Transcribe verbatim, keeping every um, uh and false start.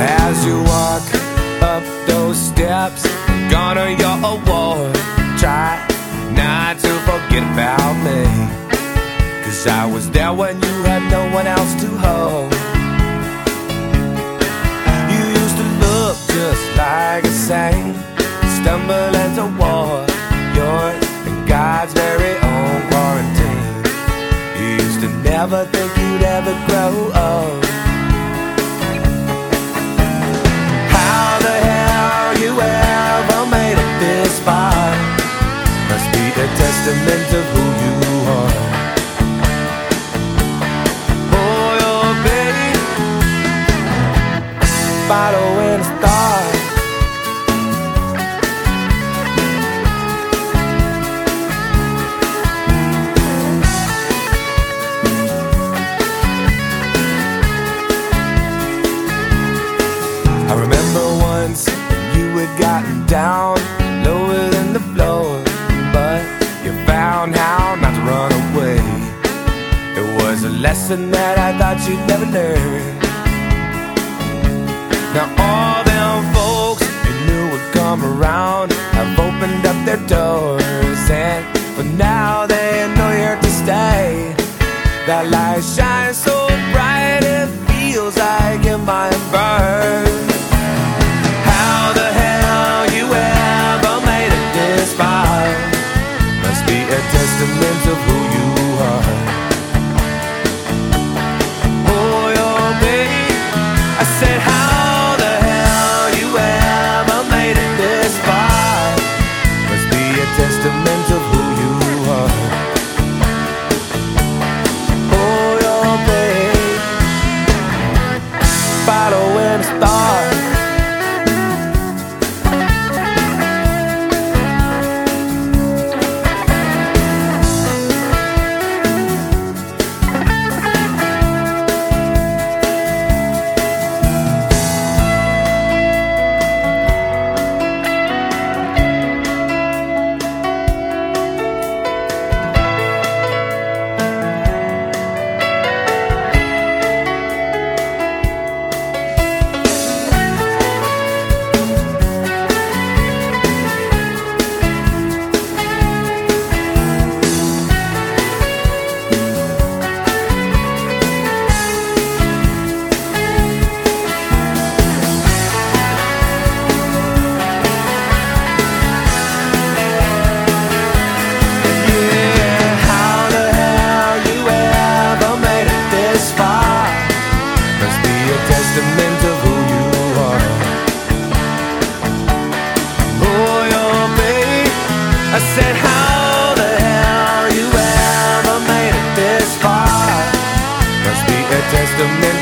As you walk up those steps, garner your award. Try not to forget about me, 'cause I was there when you had no one else to hold. You used to look just like a saint, stumbling toward yours and God's very own quarantine. You used to never think you'd ever grow old. How the hell you ever made it this far must be a testament of who you are. Oh, your baby, following a star. I remember once you had gotten down lower than the floor, but you found how not to run away. It was a lesson that I thought you'd never learn. Now all them folks you knew would come around have opened up their doors, and but now they know you're to stay. That light shines so bright it feels like it might burn. How the hell you ever made it this far must be a testament of who you are. Oh, your baby, I said, how the hell you ever made it this far must be a testament of who you are. Oh, your baby, following a star. Testament of who you are. Oh, your baby, I said, how the hell you ever made it this far must be a testament